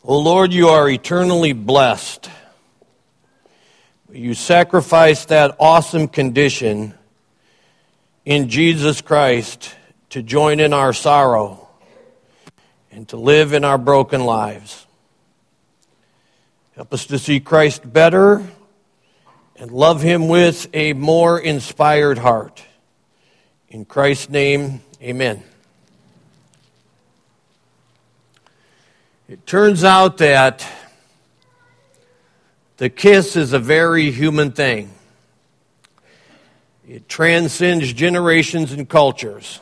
O Lord, you are eternally blessed. You sacrificed that awesome condition in Jesus Christ to join in our sorrow and to live in our broken lives. Help us to see Christ better and love him with a more inspired heart. In Christ's name, amen. It turns out that the kiss is a very human thing. It transcends generations and cultures.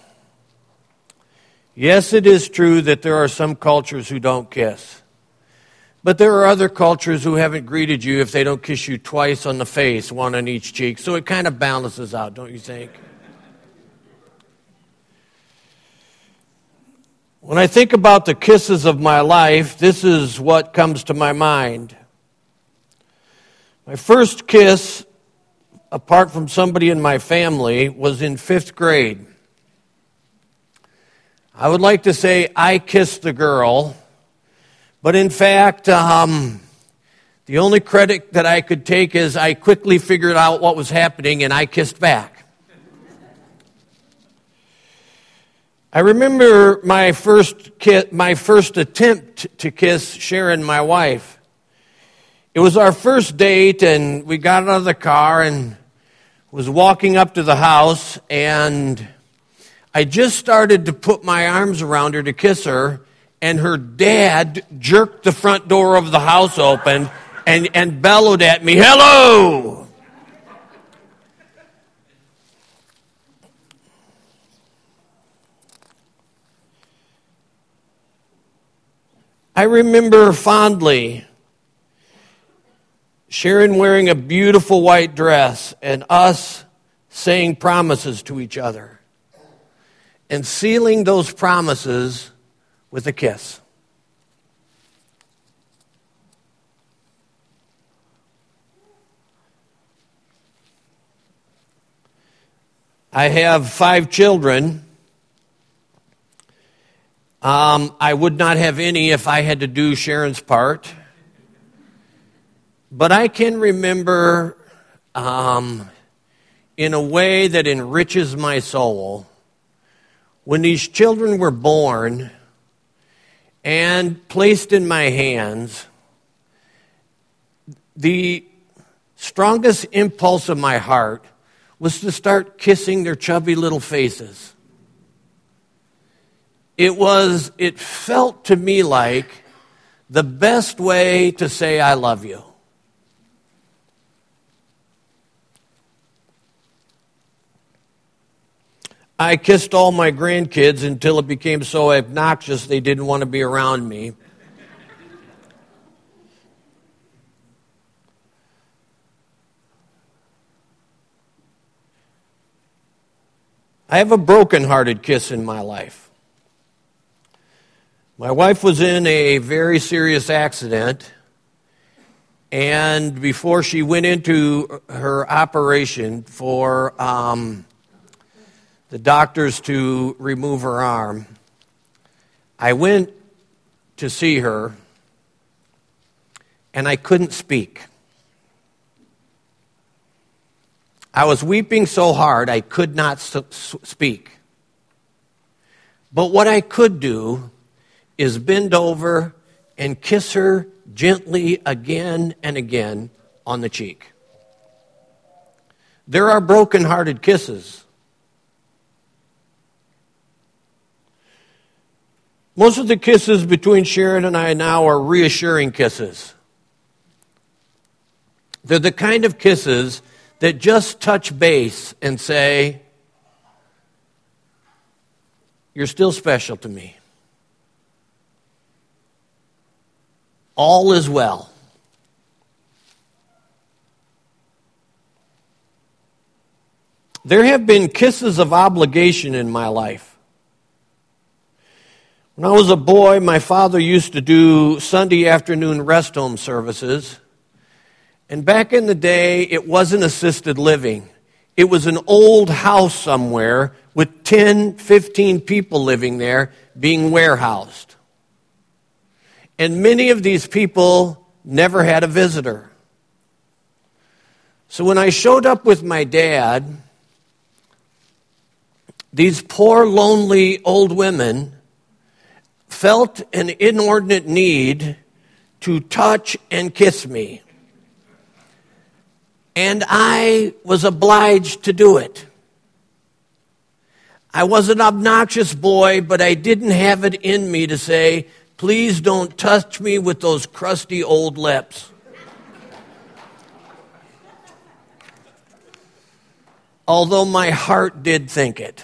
Yes, it is true that there are some cultures who don't kiss. But there are other cultures who haven't greeted you if they don't kiss you twice on the face, one on each cheek. So it kind of balances out, don't you think? When I think about the kisses of my life, this is what comes to my mind. My first kiss, apart from somebody in my family, was in 5th grade. I would like to say I kissed the girl, but in fact, the only credit that I could take is I quickly figured out what was happening and I kissed back. I remember my first attempt to kiss Sharon, my wife. It was our first date, and we got out of the car and was walking up to the house, and I just started to put my arms around her to kiss her, and her dad jerked the front door of the house open and bellowed at me, "Hello!" I remember fondly Sharon wearing a beautiful white dress and us saying promises to each other and sealing those promises with a kiss. I have 5 children. I would not have any if I had to do Sharon's part. But I can remember, in a way that enriches my soul, when these children were born and placed in my hands, the strongest impulse of my heart was to start kissing their chubby little faces. It felt to me like the best way to say I love you. I kissed all my grandkids until it became so obnoxious they didn't want to be around me. I have a broken-hearted kiss in my life. My wife was in a very serious accident, and before she went into her operation for the doctors to remove her arm, I went to see her, and I couldn't speak. I was weeping so hard I could not speak. But what I could do is bend over and kiss her gently again and again on the cheek. There are broken-hearted kisses. Most of the kisses between Sharon and I now are reassuring kisses. They're the kind of kisses that just touch base and say, "You're still special to me. All is well." There have been kisses of obligation in my life. When I was a boy, my father used to do Sunday afternoon rest home services. And back in the day, it wasn't assisted living. It was an old house somewhere with 10, 15 people living there being warehoused. And many of these people never had a visitor. So when I showed up with my dad, these poor, lonely old women felt an inordinate need to touch and kiss me. And I was obliged to do it. I was an obnoxious boy, but I didn't have it in me to say, please don't touch me with those crusty old lips. Although my heart did think it.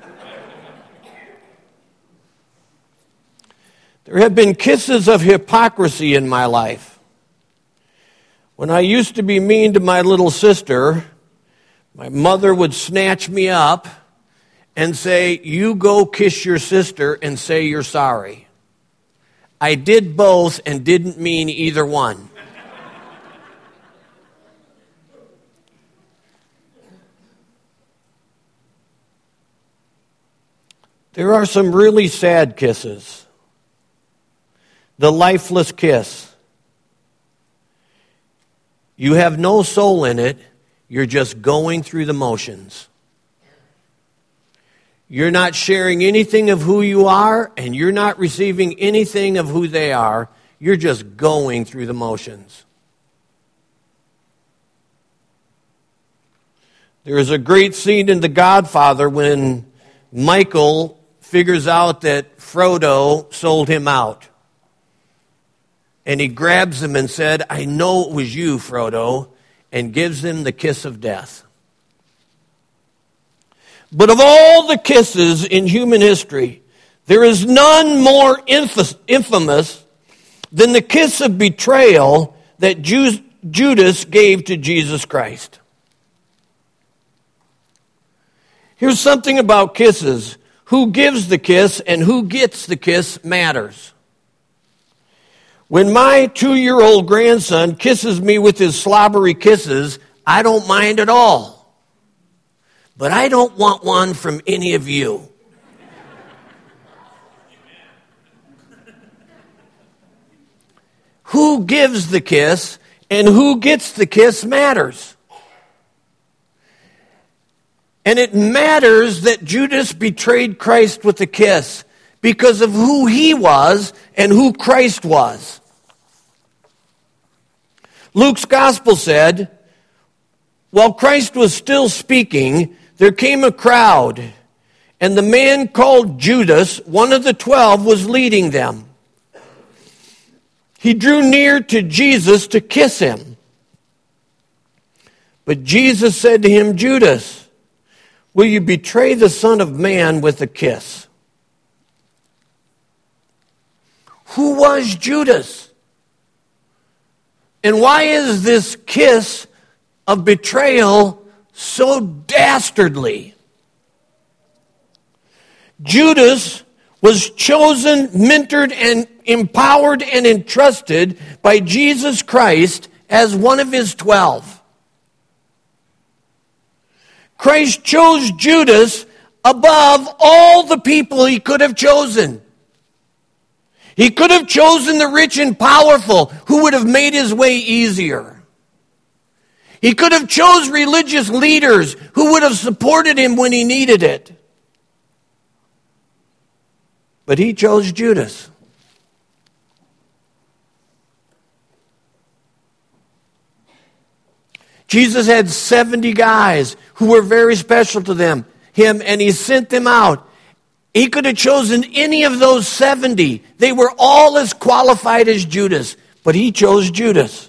There have been kisses of hypocrisy in my life. When I used to be mean to my little sister, my mother would snatch me up and say, you go kiss your sister and say you're sorry. I did both and didn't mean either one. There are some really sad kisses. The lifeless kiss. You have no soul in it. You're just going through the motions. You're not sharing anything of who you are, and you're not receiving anything of who they are. You're just going through the motions. There is a great scene in The Godfather when Michael figures out that Frodo sold him out. And he grabs him and said, I know it was you, Frodo, and gives him the kiss of death. But of all the kisses in human history, there is none more infamous than the kiss of betrayal that Judas gave to Jesus Christ. Here's something about kisses. Who gives the kiss and who gets the kiss matters. When my 2-year-old grandson kisses me with his slobbery kisses, I don't mind at all. But I don't want one from any of you. Who gives the kiss and who gets the kiss matters. And it matters that Judas betrayed Christ with a kiss because of who he was and who Christ was. Luke's gospel said, while Christ was still speaking, there came a crowd, and the man called Judas, one of the 12, was leading them. He drew near to Jesus to kiss him. But Jesus said to him, Judas, will you betray the Son of Man with a kiss? Who was Judas? And why is this kiss of betrayal so dastardly? Judas was chosen, mentored, and empowered and entrusted by Jesus Christ as one of his 12. Christ chose Judas above all the people he could have chosen. He could have chosen the rich and powerful who would have made his way easier. He could have chose religious leaders who would have supported him when he needed it. But he chose Judas. Jesus had 70 guys who were very special to him, and he sent them out. He could have chosen any of those 70. They were all as qualified as Judas, but he chose Judas.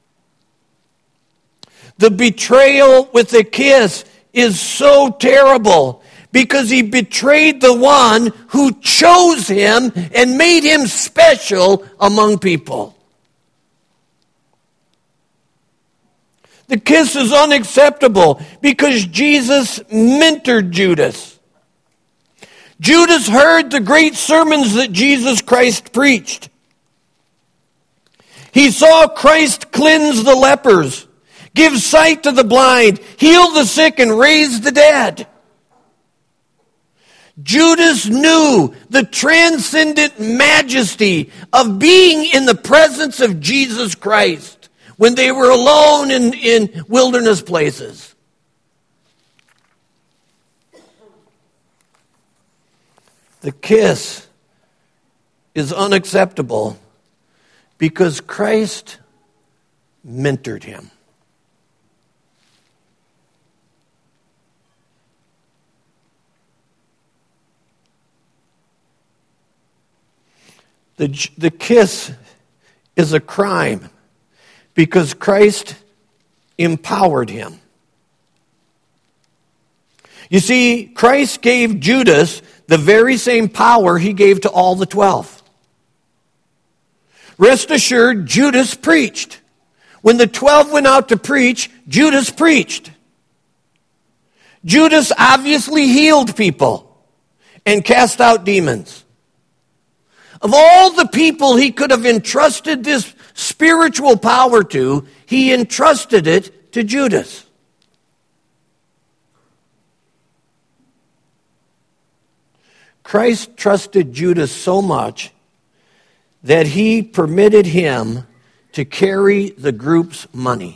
The betrayal with a kiss is so terrible because he betrayed the one who chose him and made him special among people. The kiss is unacceptable because Jesus mentored Judas. Judas heard the great sermons that Jesus Christ preached. He saw Christ cleanse the lepers, give sight to the blind, heal the sick, and raise the dead. Judas knew the transcendent majesty of being in the presence of Jesus Christ when they were alone in wilderness places. The kiss is unacceptable because Christ mentored him. The kiss is a crime because Christ empowered him. You see, Christ gave Judas the very same power he gave to all the 12. Rest assured, Judas preached. When the 12 went out to preach, Judas preached. Judas obviously healed people and cast out demons. Of all the people he could have entrusted this spiritual power to, he entrusted it to Judas. Christ trusted Judas so much that he permitted him to carry the group's money.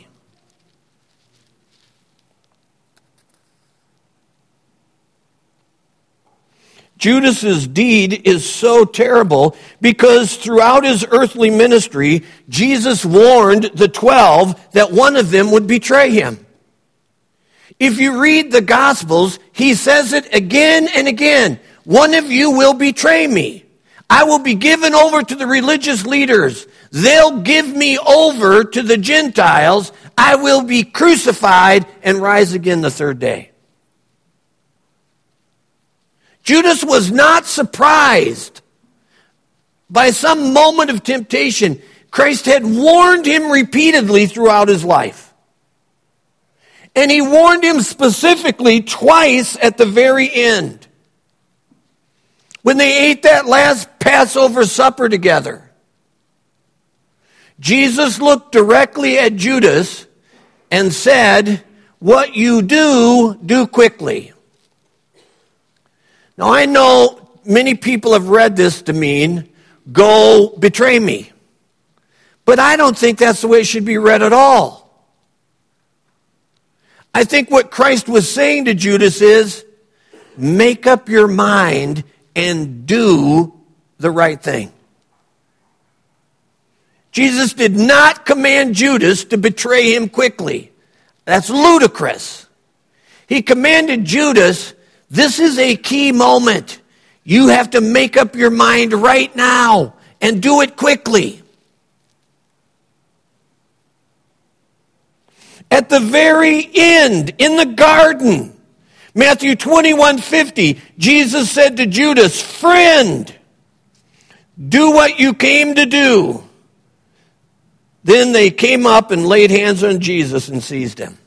Judas's deed is so terrible because throughout his earthly ministry, Jesus warned the 12 that one of them would betray him. If you read the Gospels, he says it again and again. One of you will betray me. I will be given over to the religious leaders. They'll give me over to the Gentiles. I will be crucified and rise again the third day. Judas was not surprised by some moment of temptation. Christ had warned him repeatedly throughout his life. And he warned him specifically twice at the very end. When they ate that last Passover supper together, Jesus looked directly at Judas and said, "What you do, do quickly." Now, I know many people have read this to mean, go betray me. But I don't think that's the way it should be read at all. I think what Christ was saying to Judas is, make up your mind and do the right thing. Jesus did not command Judas to betray him quickly. That's ludicrous. He commanded Judas, this is a key moment. You have to make up your mind right now and do it quickly. At the very end, in the garden, Matthew 21:50, Jesus said to Judas, "Friend, do what you came to do." Then they came up and laid hands on Jesus and seized him.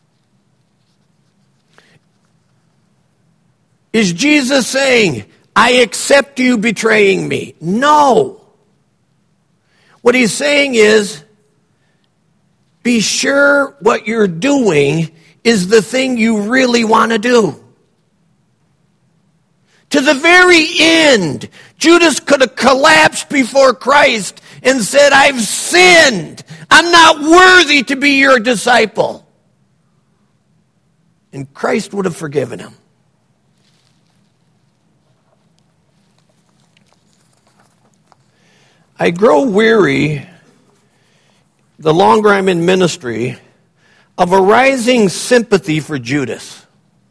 Is Jesus saying, I accept you betraying me? No. What he's saying is, be sure what you're doing is the thing you really want to do. To the very end, Judas could have collapsed before Christ and said, I've sinned. I'm not worthy to be your disciple. And Christ would have forgiven him. I grow weary, the longer I'm in ministry, of a rising sympathy for Judas.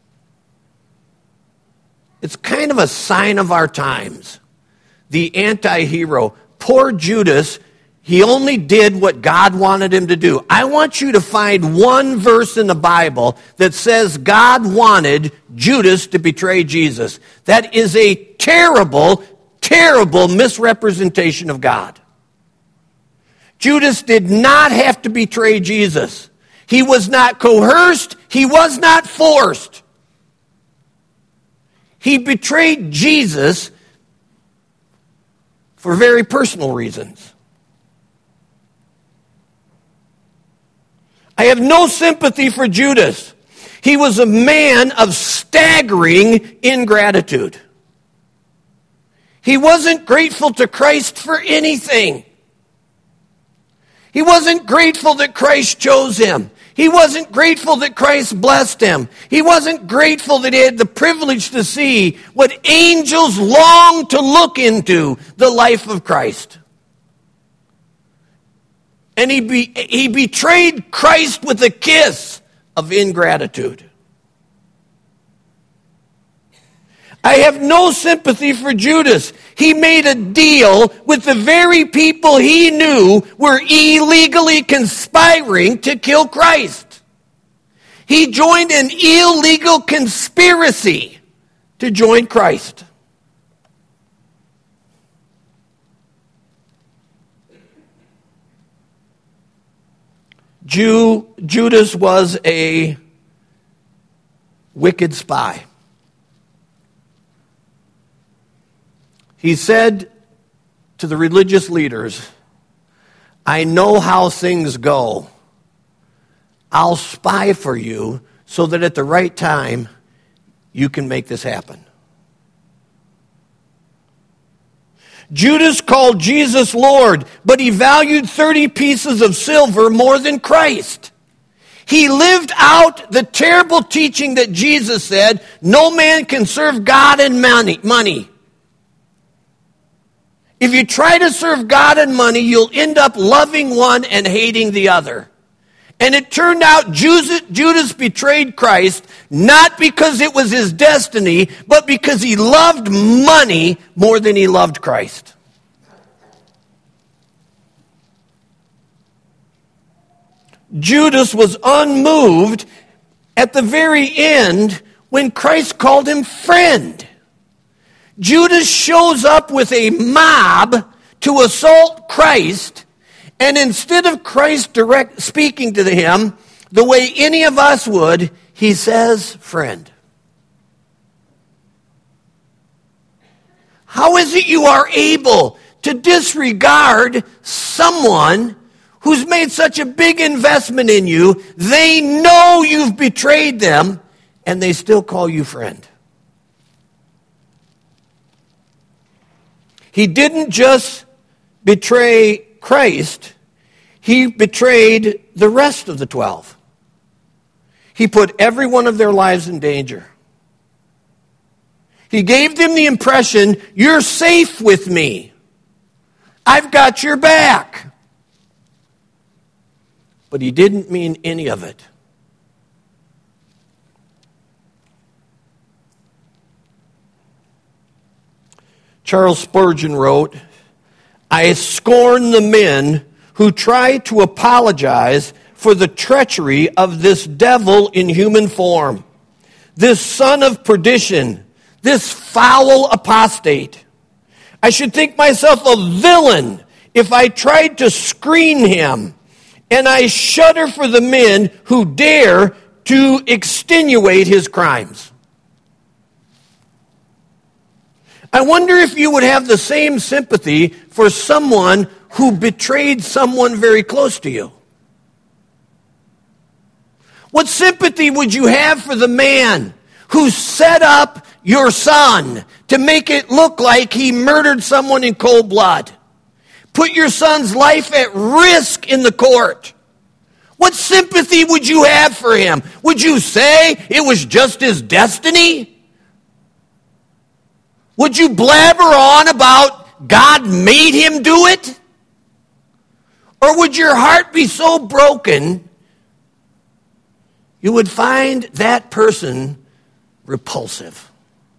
It's kind of a sign of our times. The anti-hero. Poor Judas, he only did what God wanted him to do. I want you to find one verse in the Bible that says God wanted Judas to betray Jesus. That is a terrible, terrible misrepresentation of God. Judas did not have to betray Jesus. He was not coerced. He was not forced. He betrayed Jesus for very personal reasons. I have no sympathy for Judas. He was a man of staggering ingratitude. He wasn't grateful to Christ for anything. He wasn't grateful that Christ chose him. He wasn't grateful that Christ blessed him. He wasn't grateful that he had the privilege to see what angels long to look into, the life of Christ. And he betrayed Christ with a kiss of ingratitude. I have no sympathy for Judas. He made a deal with the very people he knew were illegally conspiring to kill Christ. He joined an illegal conspiracy to join Christ. Judas was a wicked spy. He said to the religious leaders, I know how things go. I'll spy for you so that at the right time you can make this happen. Judas called Jesus Lord, but he valued 30 pieces of silver more than Christ. He lived out the terrible teaching that Jesus said, no man can serve God and money. If you try to serve God and money, you'll end up loving one and hating the other. And it turned out Judas betrayed Christ not because it was his destiny, but because he loved money more than he loved Christ. Judas was unmoved at the very end when Christ called him friend. Judas shows up with a mob to assault Christ, and instead of Christ speaking to him the way any of us would, he says, friend. How is it you are able to disregard someone who's made such a big investment in you? They know you've betrayed them, and they still call you friend. He didn't just betray Christ, he betrayed the rest of the 12. He put every one of their lives in danger. He gave them the impression, you're safe with me. I've got your back. But he didn't mean any of it. Charles Spurgeon wrote, I scorn the men who try to apologize for the treachery of this devil in human form, this son of perdition, this foul apostate. I should think myself a villain if I tried to screen him, and I shudder for the men who dare to extenuate his crimes. I wonder if you would have the same sympathy for someone who betrayed someone very close to you. What sympathy would you have for the man who set up your son to make it look like he murdered someone in cold blood? Put your son's life at risk in the court. What sympathy would you have for him? Would you say it was just his destiny? Would you blabber on about God made him do it? Or would your heart be so broken you would find that person repulsive?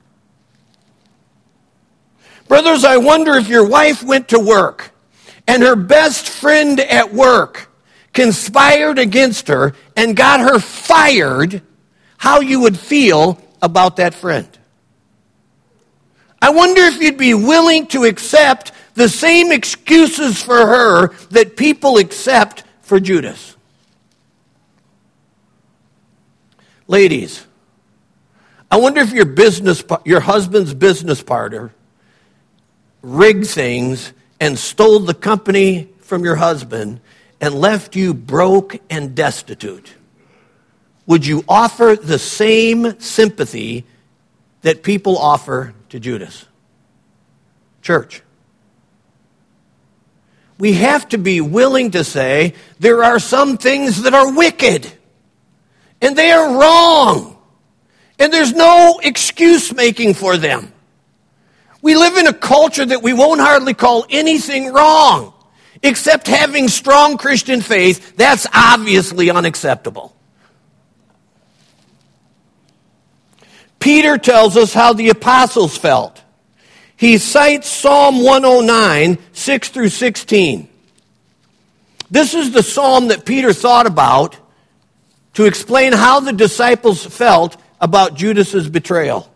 Brothers, I wonder if your wife went to work and her best friend at work conspired against her and got her fired, how you would feel about that friend. I wonder if you'd be willing to accept the same excuses for her that people accept for Judas. Ladies, I wonder if your husband's business partner rigged things and stole the company from your husband and left you broke and destitute. Would you offer the same sympathy that people offer to Judas? Church, we have to be willing to say there are some things that are wicked, and they are wrong, and there's no excuse making for them. We live in a culture that we won't hardly call anything wrong, except having strong Christian faith. That's obviously unacceptable. Peter tells us how the apostles felt. He cites Psalm 109, 6 through 16. This is the psalm that Peter thought about to explain how the disciples felt about Judas's betrayal.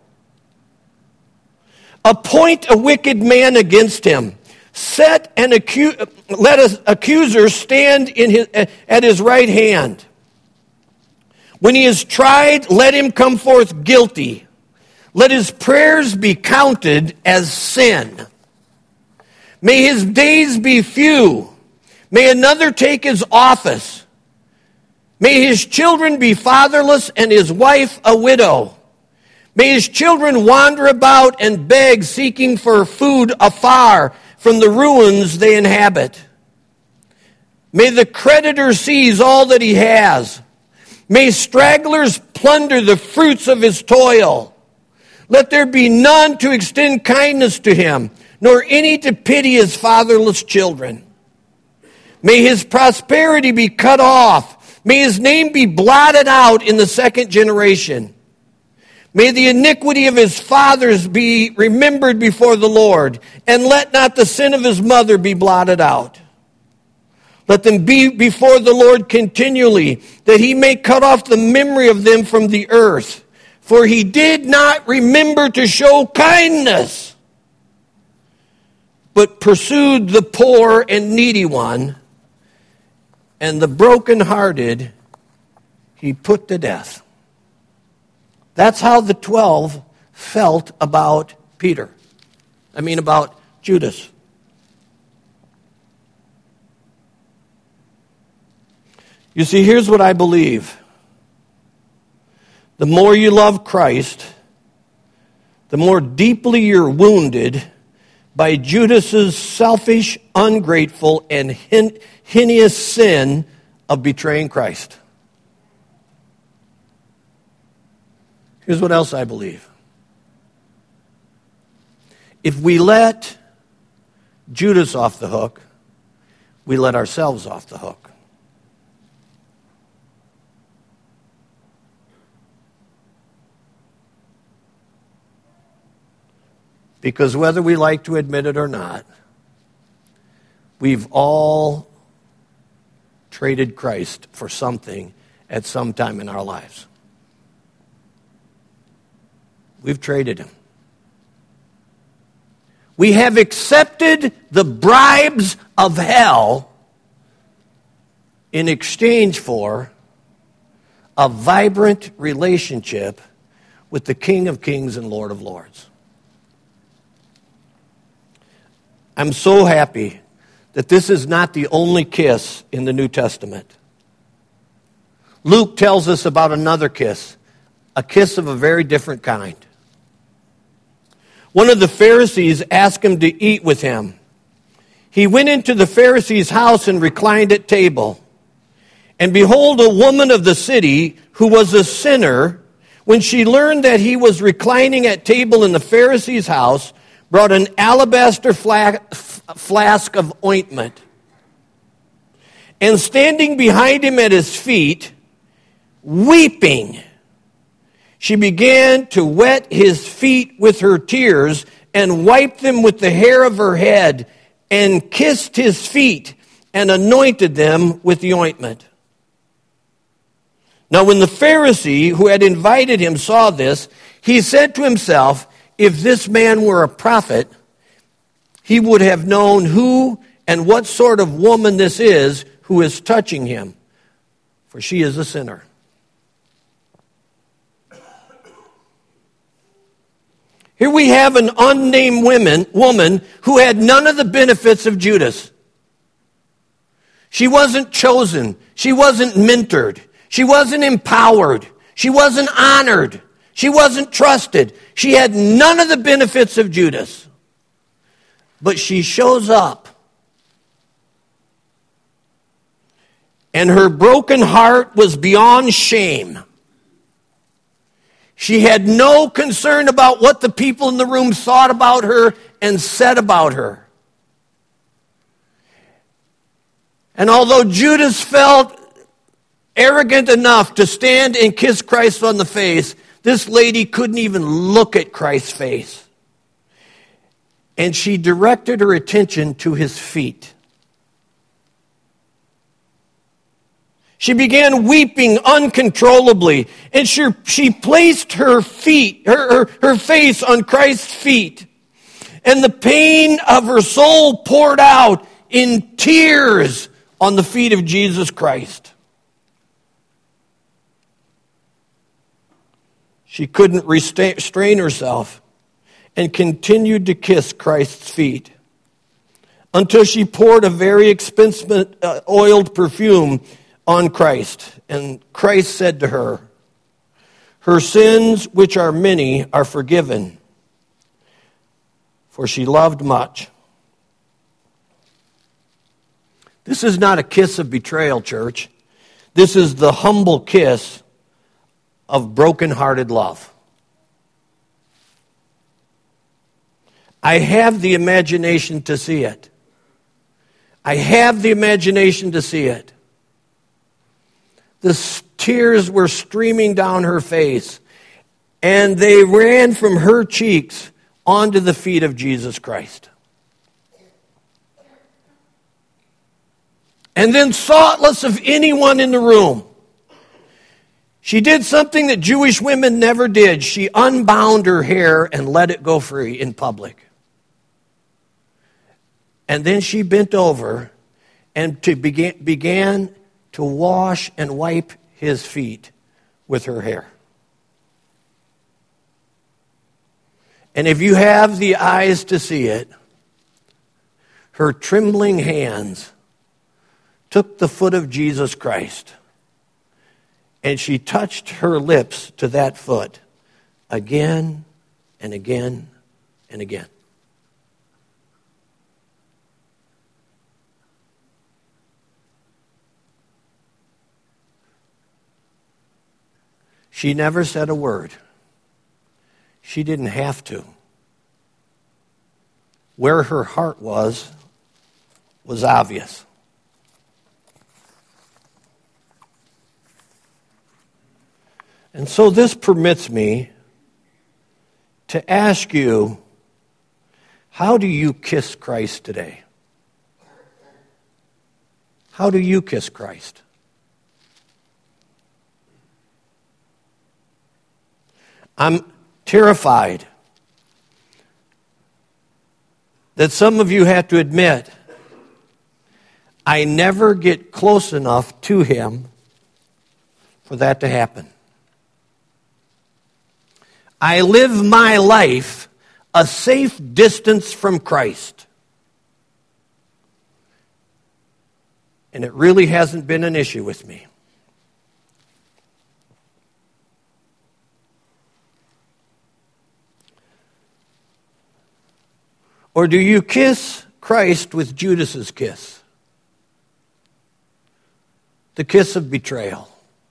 Appoint a wicked man against him. Let an accuser stand at his right hand. When he is tried, let him come forth guilty. Let his prayers be counted as sin. May his days be few. May another take his office. May his children be fatherless and his wife a widow. May his children wander about and beg, seeking for food afar from the ruins they inhabit. May the creditor seize all that he has. May stragglers plunder the fruits of his toil. Let there be none to extend kindness to him, nor any to pity his fatherless children. May his prosperity be cut off. May his name be blotted out in the second generation. May the iniquity of his fathers be remembered before the Lord, and let not the sin of his mother be blotted out. Let them be before the Lord continually, that he may cut off the memory of them from the earth. For he did not remember to show kindness, but pursued the poor and needy one, and the brokenhearted he put to death. That's how the 12 felt about about Judas. You see, here's what I believe. The more you love Christ, the more deeply you're wounded by Judas's selfish, ungrateful, and heinous sin of betraying Christ. Here's what else I believe. If we let Judas off the hook, we let ourselves off the hook. Because whether we like to admit it or not, we've all traded Christ for something at some time in our lives. We've traded him. We have accepted the bribes of hell in exchange for a vibrant relationship with the King of Kings and Lord of Lords. I'm so happy that this is not the only kiss in the New Testament. Luke tells us about another kiss, a kiss of a very different kind. One of the Pharisees asked him to eat with him. He went into the Pharisee's house and reclined at table. And behold, a woman of the city who was a sinner, when she learned that he was reclining at table in the Pharisee's house, brought an alabaster flask of ointment. And standing behind him at his feet, weeping, she began to wet his feet with her tears and wiped them with the hair of her head and kissed his feet and anointed them with the ointment. Now when the Pharisee who had invited him saw this, he said to himself, if this man were a prophet, he would have known who and what sort of woman this is who is touching him, for she is a sinner. Here we have an unnamed woman who had none of the benefits of Judas. She wasn't chosen. She wasn't mentored. She wasn't empowered. She wasn't honored. She wasn't trusted. She had none of the benefits of Judas. But she shows up. And her broken heart was beyond shame. She had no concern about what the people in the room thought about her and said about her. And although Judas felt arrogant enough to stand and kiss Christ on the face, this lady couldn't even look at Christ's face. And she directed her attention to his feet. She began weeping uncontrollably, and she placed her face on Christ's feet. And the pain of her soul poured out in tears on the feet of Jesus Christ. She couldn't restrain herself and continued to kiss Christ's feet until she poured a very expensive oiled perfume on Christ. And Christ said to her, "Her sins, which are many, are forgiven, for she loved much." This is not a kiss of betrayal, church. This is the humble kiss of broken-hearted love. I have the imagination to see it. I have the imagination to see it. The tears were streaming down her face, and they ran from her cheeks onto the feet of Jesus Christ. And then, thoughtless of anyone in the room, she did something that Jewish women never did. She unbound her hair and let it go free in public. And then she bent over and began to wash and wipe his feet with her hair. And if you have the eyes to see it, her trembling hands took the foot of Jesus Christ, and she touched her lips to that foot again and again and again. She never said a word. She didn't have to. Where her heart was obvious. And so this permits me to ask you, how do you kiss Christ today? How do you kiss Christ? I'm terrified that some of you have to admit, I never get close enough to him for that to happen. I live my life a safe distance from Christ. And it really hasn't been an issue with me. Or do you kiss Christ with Judas's kiss? The kiss of betrayal.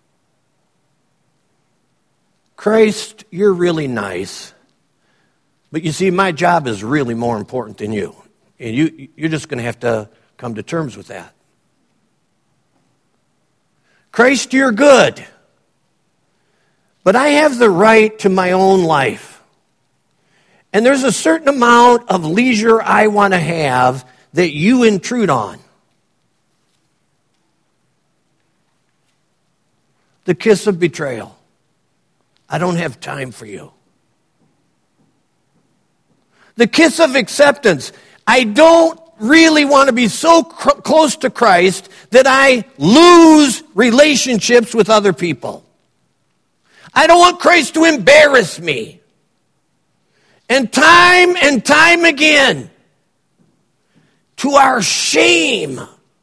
Christ, you're really nice, but you see, my job is really more important than you. And you're just going to have to come to terms with that. Christ, you're good, but I have the right to my own life. And there's a certain amount of leisure I want to have that you intrude on. The kiss of betrayal. I don't have time for you. The kiss of acceptance. I don't really want to be so close to Christ that I lose relationships with other people. I don't want Christ to embarrass me. And time again, to our shame,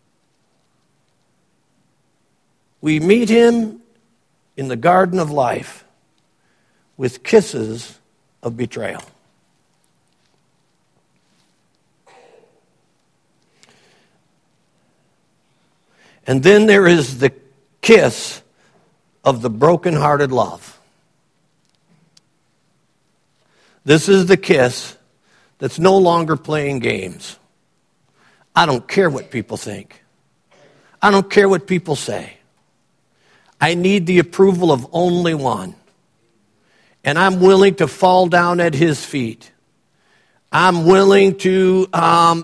we meet him in the garden of life with kisses of betrayal. And then there is the kiss of the brokenhearted love. This is the kiss that's no longer playing games. I don't care what people think. I don't care what people say. I need the approval of only one. And I'm willing to fall down at his feet. I'm willing to, I'm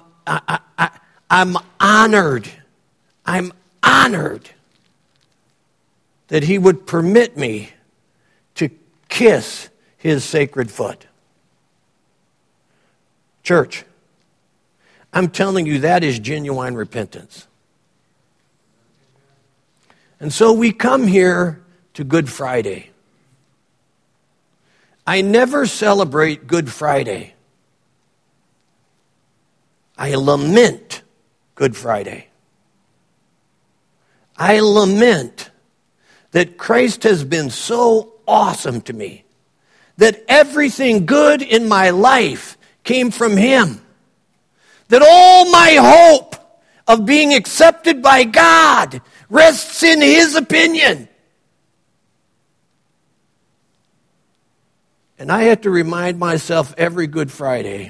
honored. I'm honored that he would permit me to kiss his sacred foot. Church, I'm telling you, that is genuine repentance. And so we come here to Good Friday. I never celebrate Good Friday. I lament Good Friday. I lament that Christ has been so awesome to me, that everything good in my life came from him, that all my hope of being accepted by God rests in his opinion. And I have to remind myself every Good Friday,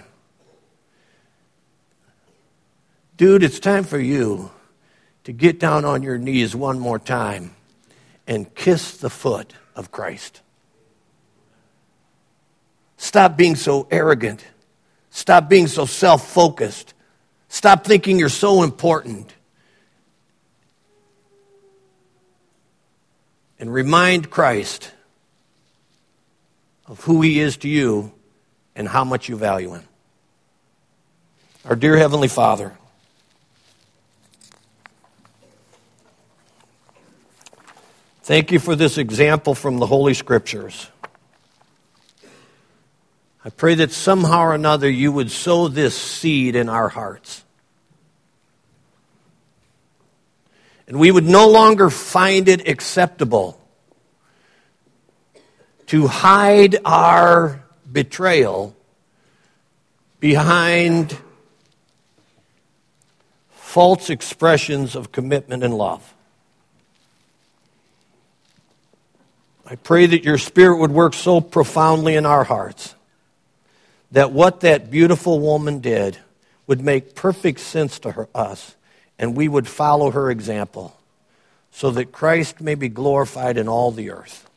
dude, it's time for you to get down on your knees one more time and kiss the foot of Christ. Stop being so arrogant. Stop being so self-focused. Stop thinking you're so important. And remind Christ of who he is to you and how much you value him. Our dear Heavenly Father, thank you for this example from the Holy Scriptures. I pray that somehow or another you would sow this seed in our hearts. And we would no longer find it acceptable to hide our betrayal behind false expressions of commitment and love. I pray that your Spirit would work so profoundly in our hearts that what that beautiful woman did would make perfect sense to us, and we would follow her example so that Christ may be glorified in all the earth.